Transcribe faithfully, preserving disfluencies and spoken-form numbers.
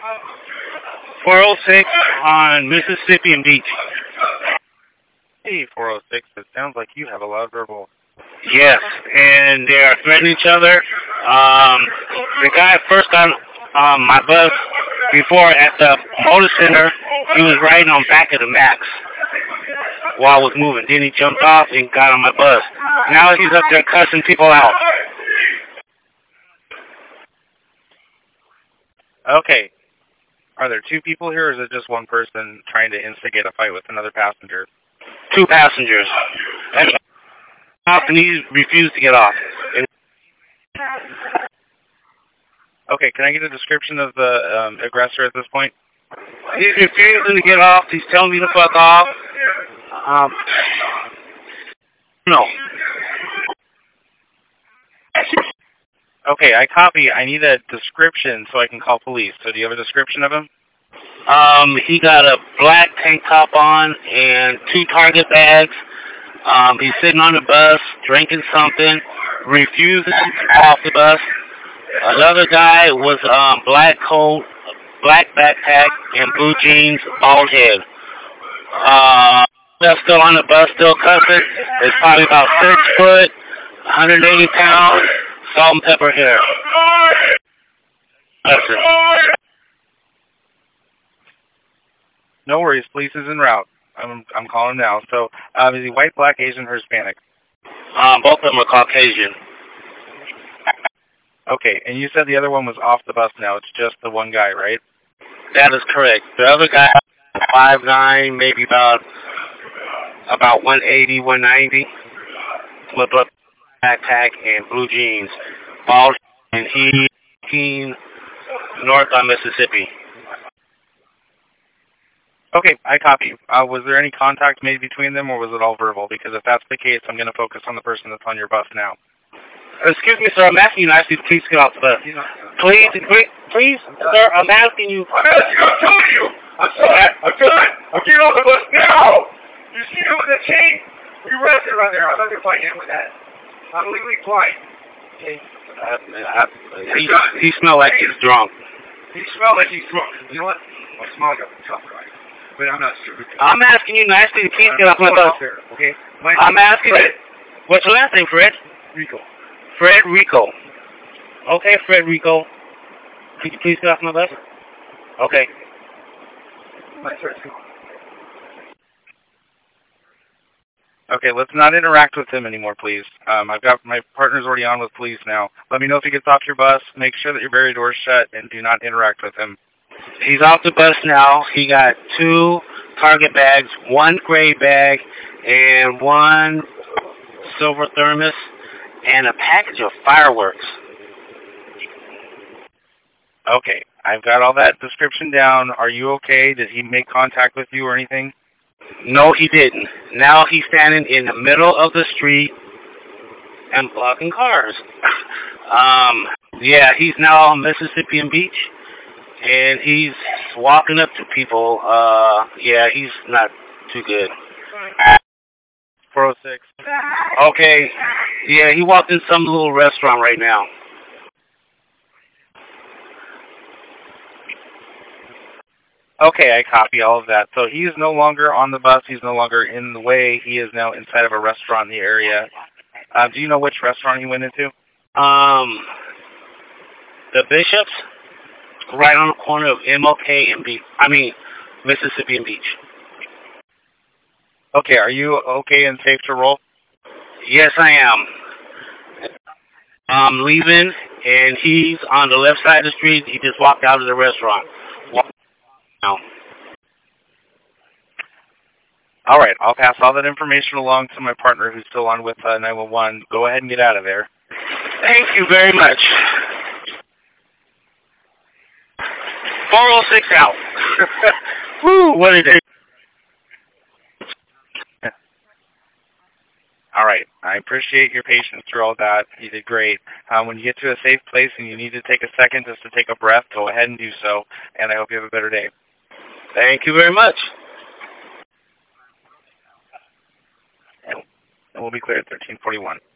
four oh six on Mississippi and Beach. Hey, four oh six, it sounds like you have a loud verbal. Yes, and they are threatening each other. Um, the guy first got um, my bus before at the motor center. He was riding on back of the Max while I was moving. Then he jumped off and got on my bus. Now he's up there cussing people out. Okay. Are there two people here, or is it just one person trying to instigate a fight with another passenger? Two passengers. And he refused to get off. Okay, can I get a description of the um, aggressor at this point? He's refusing to get off. He's telling me to fuck off. Um, no. Okay, I copy. I need a description so I can call police. So do you have a description of him? Um, he got a black tank top on and two Target bags. Um, he's sitting on the bus, drinking something, refusing to get off the bus. Another guy was um, black coat, black backpack, and blue jeans, bald head. Uh, they're still on the bus, still cussing. It's probably about six foot, one hundred eighty pounds, salt and pepper hair. Cussing. No worries, police is en route. I'm I'm calling now. So, um, is he white, black, Asian, or Hispanic? Um, both of them are Caucasian. Okay, and you said the other one was off the bus now. It's just the one guy, right? That is correct. The other guy, five nine, maybe about about one eighty, one ninety, with a backpack and blue jeans, bald, and he keen north on Mississippi. Okay, I copy. Uh, was there any contact made between them, or was it all verbal? Because if that's the case, I'm going to focus on the person that's on your bus now. Excuse me, sir. I'm asking you nicely to please get off the bus. Please, please, please, sir. I'm asking you. I'm asking you. I'm telling you. I'm sorry. I'm sorry. I'm getting off the bus now. You see him with the chain? You arrested right there. I'm not going to fight him with that. I'm legally quiet. Okay. Uh, uh, he, he smelled like he's drunk. He smelled like he's drunk. You know what? I smell like a tough guy. But I'm not sure. I'm asking you nicely to please get off my bus. Okay. I'm asking you. What's your last name, Fred? Rico. Fred Rico. Okay, Fred Rico. Could you please get off my bus? Okay. My first Okay, let's not interact with him anymore, please. Um, I've got my partner's already on with police now. Let me know if he gets off your bus. Make sure that your barrier door's shut and do not interact with him. He's off the bus now. He got two Target bags, one gray bag, and one silver thermos, and a package of fireworks. Okay, I've got all that description down. Are you okay? Did he make contact with you or anything? No, he didn't. Now he's standing in the middle of the street and blocking cars. um, yeah, he's now on Mississippi and Beach, and he's walking up to people. Uh, yeah, he's not too good. four oh six. Okay, yeah, he walked in some little restaurant right now. Okay, I copy all of that. So he is no longer on the bus. He's no longer in the way. He is now inside of a restaurant in the area. Uh, do you know which restaurant he went into? Um, the Bishops, right on the corner of M L K and Beach. I mean, Mississippi and Beach. Okay, are you okay and safe to roll? Yes, I am. I'm leaving, and he's on the left side of the street. He just walked out of the restaurant. Now. All right, I'll pass all that information along to my partner who's still on with uh, nine one one. Go ahead and get out of there. Thank you very much. four oh six out. Woo, what is it? All right, I appreciate your patience through all that. You did great. Um, when you get to a safe place and you need to take a second just to take a breath, go ahead and do so, and I hope you have a better day. Thank you very much. And we'll be clear at thirteen forty-one.